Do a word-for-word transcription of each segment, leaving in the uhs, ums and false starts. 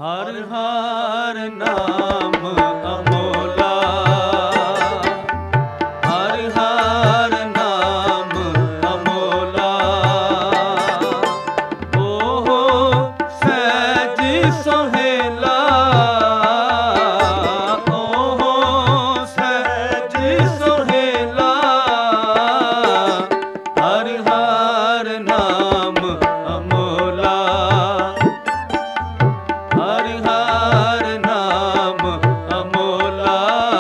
ਹਰਿ ਹਰਿ ਨਾਮ ਅਮੋਲਾ, ਹਰਿ ਹਰਿ ਨਾਮ ਅਮੋਲਾ। ਓਹੋ ਸਹਿਜ ਸੁਹੇਲਾ, ਓਹੋ ਸਹਿਜ ਸੁਹੇਲਾ। ਹਰਿ ਹਰਿ ਨਾਮ ਅਮੋਲਾ, ਹਰਿ ਹਰਿ ਨਾਮ ਅਮੋਲਾ।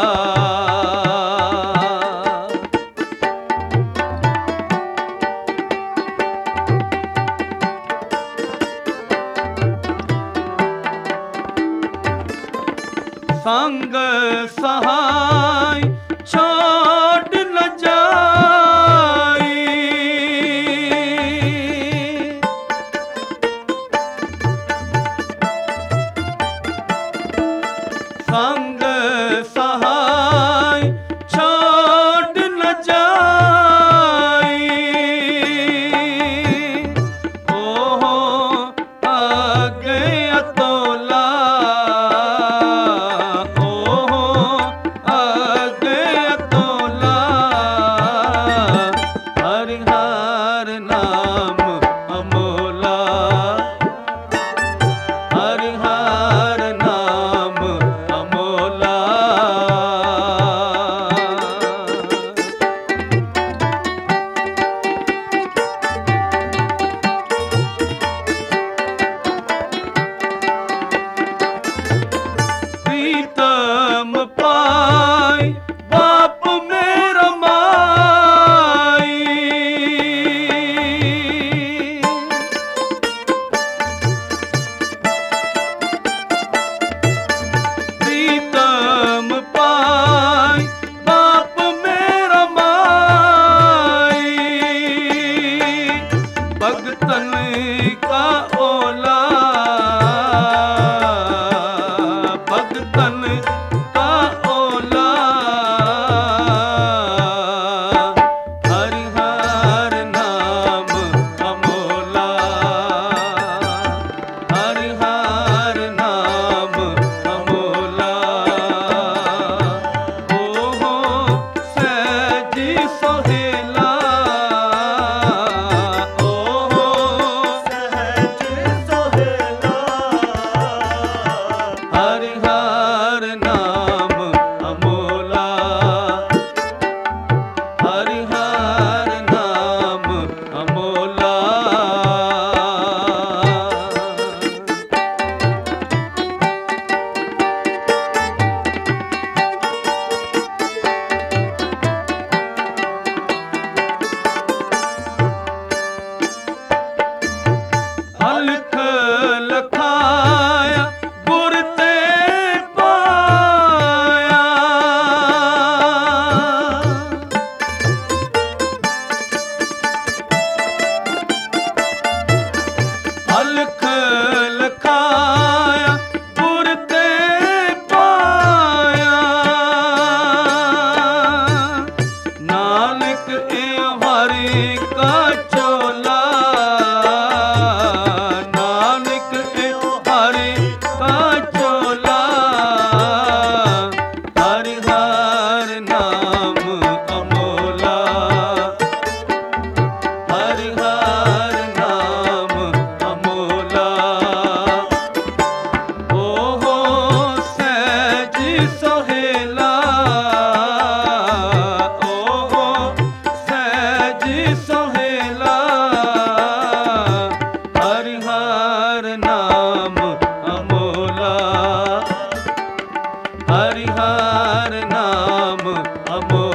ਸੰਗ ਸਹਾਈ ਛੋੜ ਨ ਜਾਈ, ਸੰਗ ਸਹਾਈ ਛੋੜ ਨ ਜਾਈ। ਓਹੋ ਅੱਗੇ ਅਤੋਲਾ, ਓਹੋ ਅੱਗੇ ਅਤੋਲਾ। ਹਰਿ ਹਰਿ ਨਾਮ ਅਮੋਲਾ, ਹਰਿ ਹਰਿ ਨਾਮ ਅਮੋਲਾ। ਪ੍ਰੀਤਮ ਪਾਈ ਬਾਪ ਮੇਰਾ ਮਾਈ, ਪ੍ਰੀਤਮ ਪਾਈ ਬਾਪ ਮੇਰਾ ਮਾਈ। ਭਗਤਨ ਕਾ ਓਲਾ, ਭਗਤਨ ਕਾ ਓਲਾ। ਹਰਿ ਹਰਿ ਨਾਮ ਅਮੋਲਾ, ਹਰਿ ਹਰਿ ਨਾਮ ਅਮੋਲਾ। ਓਹੋ ਸਹਿਜ ਸੁਹੇਲਾ, ਓਹੋ ਸਹਿਜ ਸੁਹੇਲਾ। ਹਰਿ ਹਰਿ ਨਾਮ ਅਮੋਲਾ, ਹਰਿ ਹਰਿ ਨਾਮ ਅਮੋਲਾ। ਅਲਖ ਲਖਾਇਆ ਗੁਰ ਤੇ ਪਾਇਆ, ਅਲਖ ਲਖਾਇਆ ਗੁਰ ਤੇ ਪਾਇਆ। ਨਾਨਕ ਏ ਹਰਿ ਕਾ ਚੋਲਾ, ਨਾਨਕ ਏ ਹਰਿ ਕਾ ਚੋਲਾ। ਹਰਿ ਹਰਿ ਨਾਮ ਅਮੋਲਾ, ਹਰਿ ਹਰਿ ਨਾਮ ਅਮੋਲਾ। ਓਹੋ ਸਹਿਜ ਸੁਹੇਲਾ, ਓਹੋ ਸਹਿਜ ਸੁਹੇਲਾ। ਹਰਿ ਹਰਿ ਨਾਮ ਅਮੋਲਾ, ਹਰਿ ਹਰਿ ਨਾਮ ਅਮੋਲਾ।